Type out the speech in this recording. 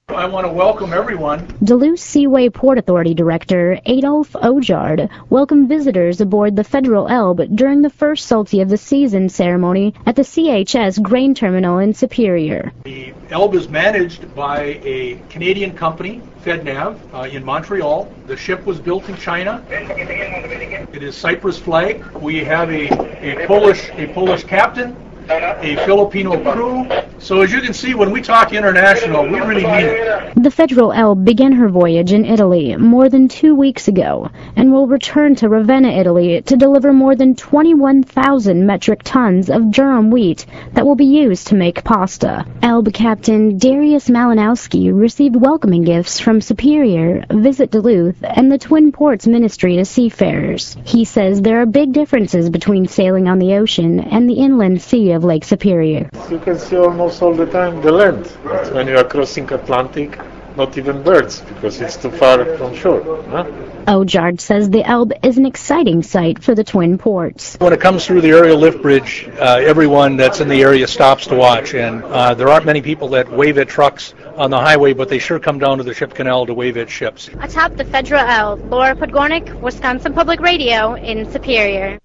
I want to welcome everyone. Duluth Seaway Port Authority Director Adolf Ojard welcomed visitors aboard the Federal Elbe during the first Salty of the Season ceremony at the CHS Grain Terminal in Superior. The Elbe is managed by a Canadian company, FedNav, in Montreal. The ship was built in China. It is Cyprus flag. We have a Polish captain, a Filipino crew. So as you can see, when we talk international, we really mean it. The Federal Elbe began her voyage in Italy more than 2 weeks ago and will return to Ravenna, Italy to deliver more than 21,000 metric tons of durum wheat that will be used to make pasta. Elbe Captain Darius Malinowski received welcoming gifts from Superior, Visit Duluth, and the Twin Ports Ministry to seafarers. He says there are big differences between sailing on the ocean and the inland sea of Lake Superior. You can see almost all the time the land. But when you are crossing Atlantic, not even birds, because it's too far from shore. Ojard says the Elbe is an exciting site for the Twin Ports. When it comes through the aerial lift bridge, everyone that's in the area stops to watch, and there aren't many people that wave at trucks on the highway, but they sure come down to the ship canal to wave at ships. Atop the Federal Elbe, Laura Podgornik, Wisconsin Public Radio in Superior.